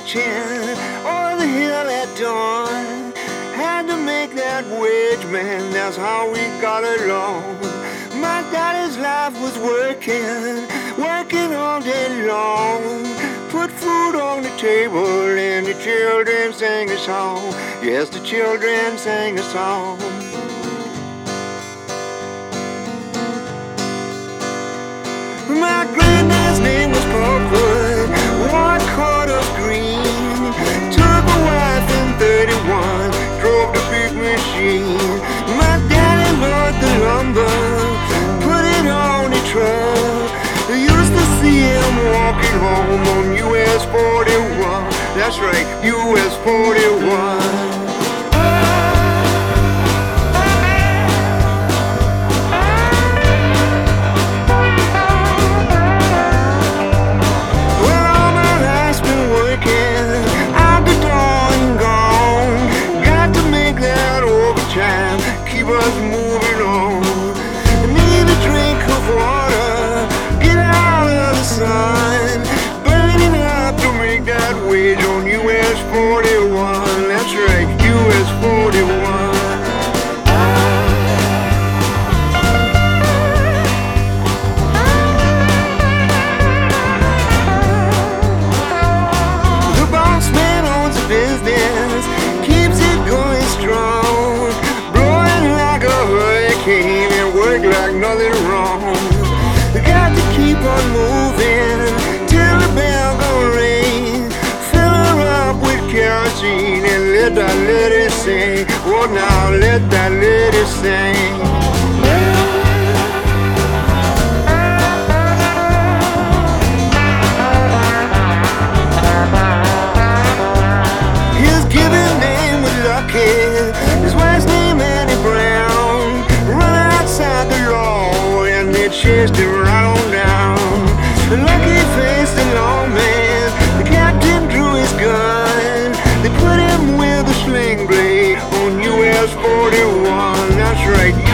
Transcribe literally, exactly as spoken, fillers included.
marching over the hill at dawn. Had to make that wage, man, that's how we got along. My daddy's life was working, working all day long. Put food on the table and the children sang a song. Yes, the children sang a song. My granddad's name was Paul, one quart of green. Took a wife in thirty-one, drove the big machine. My daddy bought the lumber, put it on the truck. I used to see him walking home on U S forty-one. That's right, U S forty-one. Keep us moving on. I need a drink of water, get out of the sun. Burning up to make that wage on U S forty-one. That's right, U S forty-one. The boss man owns a business, keeps it going strong. Came and worked like nothing wrong. Got to keep on moving till the bell gon' ring. Fill her up with kerosene and let that lady sing. Oh, now let that lady sing. His given name was Lucky, his wife's name Annie Brown. The law and they chased him right on down. The Lucky faced the lawman, the captain drew his gun. They put him with a sling blade on U S forty-one. That's right.